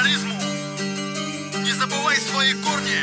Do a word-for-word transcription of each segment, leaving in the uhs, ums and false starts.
терроризму. Не забывай свои корни.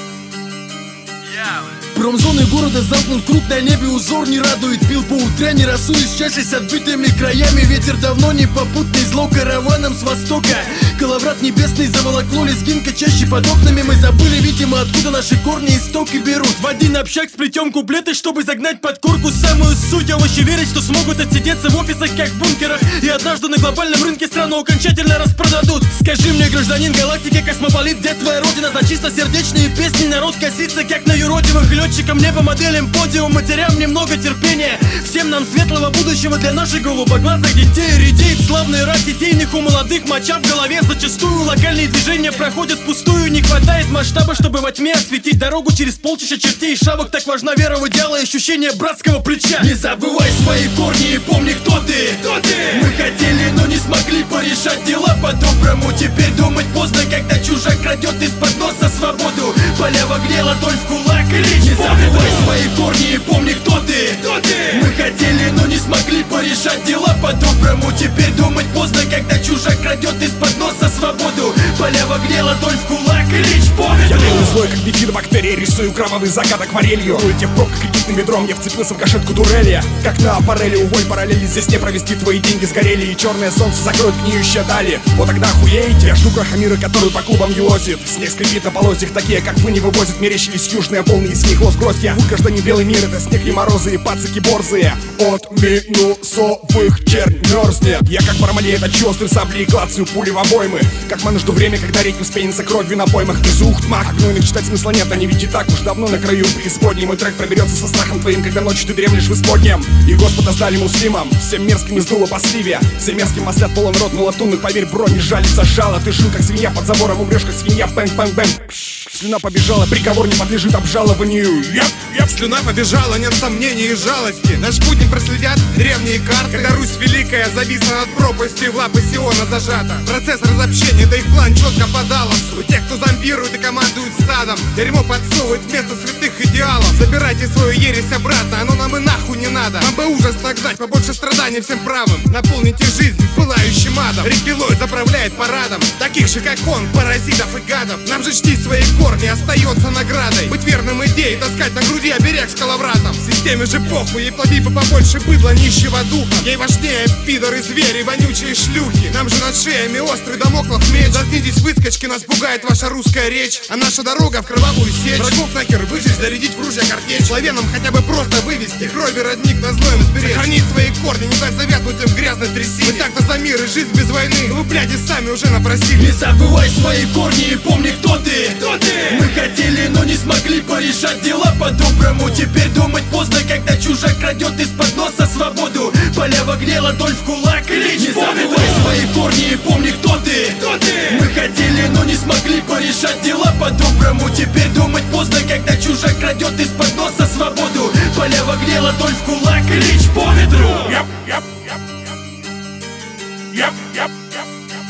Я... Промзоны города замкнут круг, на небе узор не радует. Пил по утряне росу из чаши с отбитыми краями. Ветер давно не попутный, зло караваном с востока. Коловрат небесный заволокло лезгинка чаще под окнами. Мы забыли, видимо, откуда наши корни истоки берут. В один общак сплетем куплеты, чтобы загнать под курку самую суть. Овощи верить, что смогут отсидеться в офисах, как в бункерах. И однажды на глобальном рынке страну окончательно распродадут. Скажи мне, гражданин галактики, космополит, где твоя родина? За чистосердечные песни народ косится, как на юродивых летчикам, небо, моделям, подиум, матерям немного терпения. Всем нам светлого будущего для наших голубоглазых детей. Редеет славный рад идейных у молодых, моча в голове. Зачастую локальные движения проходят впустую. Не хватает масштаба, чтобы во тьме осветить дорогу через полчища чертей и шавок. Так важна вера в идеалы и ощущение братского плеча. Не забывай свои корни и помни, кто ты, кто ты. Мы хотели, но не смогли порешать дела по-доброму. Теперь думать поздно, когда чужак крадет из-под носа свободу. Поля в огне, ладонь в кулак и лечь. Не забывай свои корни и помни, кто ты, кто ты. Мы хотели, но не смогли порешать дела по-доброму. Теперь думать поздно, когда чужак крадет из-под носа свободу. Поля в огне, ладонь в кулак и лечь по ветру. Я белый злой, как бифидобактерия, рисую кровавый закат акварелью. Улетев в пробку кредитным ведром, я вцепился в кашетку турели. Как на аппареле, уволь параллели, здесь не провести, твои деньги сгорели. И черное солнце закроет гниющие дали. Вот тогда охуеете, я жду крахомира, который по клубам елозит. Снег скрипит на полозьях, такие как вы не вывозят. Мерещились южные волны, из них гроздья. Вы гражданин белый мир, это снег и морозы, и пацаки борзые. От минусовых чернь мерзнет. Я как Бармалей, это чёстрый сабли и клацаю пули в обоймы. Как мы жду время, когда реки вспенится кровью на поймах. Безухтмах, гнойных читать смысла нет, они ведь и так уж давно на краю преисподней. Мой трек проберется со страхом твоим, когда ночью ты дремлешь в исподнем. И Господа сдали муслимам, всем мерзким издуло по сливе. Всем мерзким маслят полон рот, но латунных, поверь, брони жалится жало. Ты жил как свинья под забором, умрешь как свинья, бэнг-бэнг-бэнг. Слюна побежала, приговор не подлежит обжалованию. Yep, yep. Слюна побежала, нет сомнений и жалости. Наш путь не проследят древние карты. Когда Русь великая зависла над пропастью, в лапы Сиона зажата. Процесс разобщения, да их план четко подал. У тех, кто зомбирует и командует стадом, дерьмо подсовывает вместо святых идеалов. Забирайте свою ересь обратно, оно нам и нахуй не надо. Нам бы ужас нагнать, побольше страданий всем правым. Наполните жизнь пылающим адом. Реквилой заправляет парадом таких же, как он, паразитов и гадов. Нам же чтить свои корни остается наградой. Быть верным идее, таскать на груди оберег с коловратом. Системе же похуй, ей плоди бы побольше быдла нищего духа. Ей важнее пидоры, звери, вонючие шлюхи. Нам же над шеями острый дамоклов меч. Заткнитесь, выскочки, нас пугает ваша русская речь. А наша дорога в кровавую сечь. Врагов нахер выжечь, зарядить в ружья картечь. Славянам хотя бы просто вывести крови родник на злоем сберечь. Сохранить свои корни, не дать завязнуть им в грязной трясине. Мы так-то за мир и жизнь без войны, вы, блядь, и сами уже напросили. Не забывай свои корни и помни, кто ты, кто ты. Мы хотели, но не смогли порешать дела по-доброму. Теперь думать поздно, когда чужак крадет из-под носа свободу. Поля в огне, ладонь в кулак и лечь. Не забывай свои корни и помни, кто ты, кто ты. Мы хотели, но не смогли порешать дела по-доброму. Теперь думать поздно, когда чужак крадет из-под носа свободу. Поля в огне, ладонь в кулак и лечь по ветру. Yep, yep, yep, yep. Yep, yep, yep, yep.